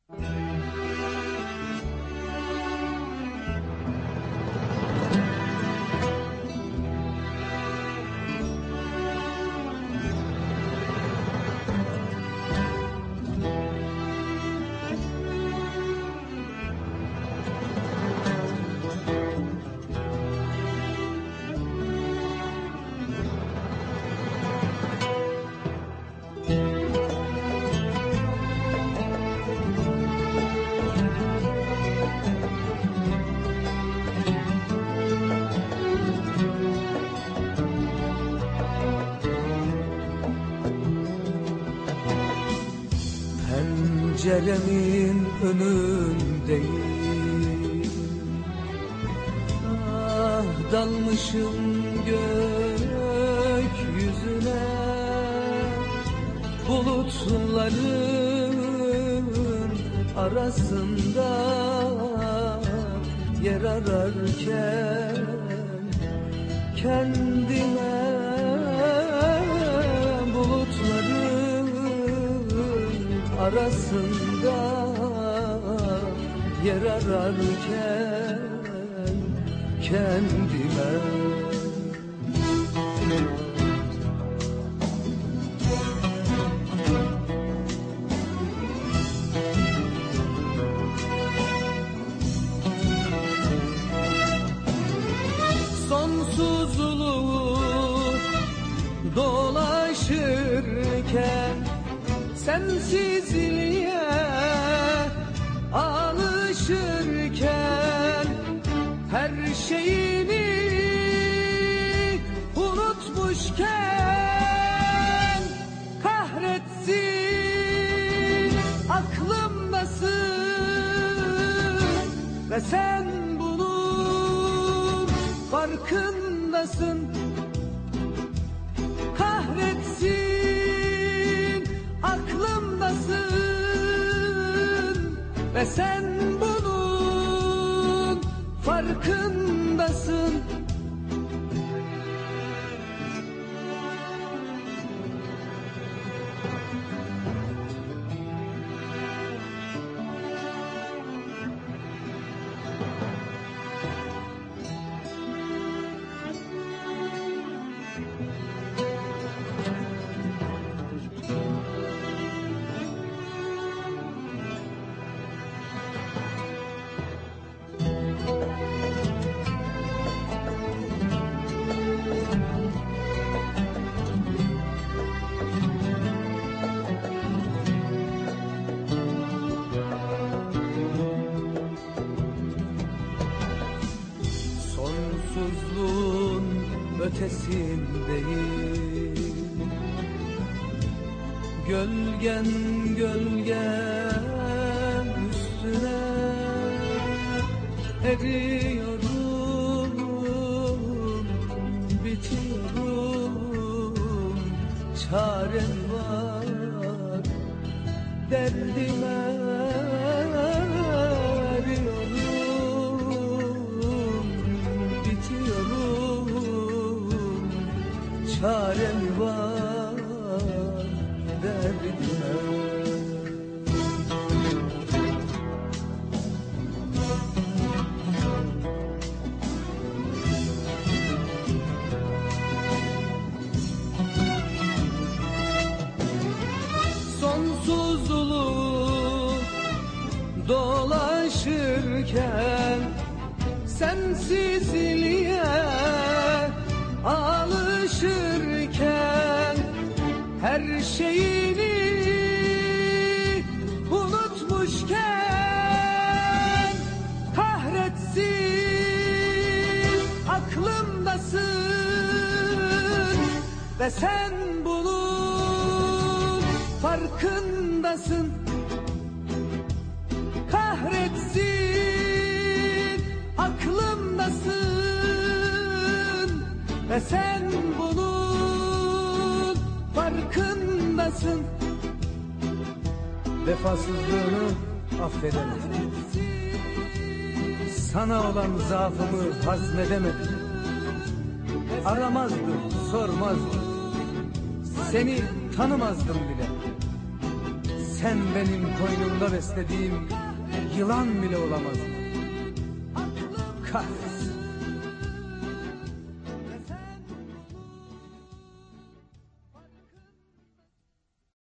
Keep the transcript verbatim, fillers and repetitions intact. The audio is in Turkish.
Penceremin önündeyim, ah dalmışım gökyüzüne, bulutların arasında yer ararken kendime bulutların arasında yer ararken kendime sonsuzluğu dolaşırken sensizliğe alışırken her şeyini unutmuşken kahretsin aklımdasın ve sen bunun farkındasın. Kahretsin aklımdasın ve sen bunun farkındasın. Sonsuzluğun ötesindeyim, gölgen gölgen üstüne eriyorum, bitiyorum. Çaren var derdime, çarem var derdime. Sonsuzluğu dolaşırken sensizliğe alışırken her şeyini unutmuşken kahretsin aklımdasın ve sen bunun farkındasın. Kahretsin aklımdasın ve sen bunun farkındasın. Vefasızlığını affedemem, sana olan zaafımı hazmedemedim. Aramazdım, sormazdım, seni tanımazdım bile. Sen benim koynumda beslediğim yılan bile olamazdın. Kahretsin.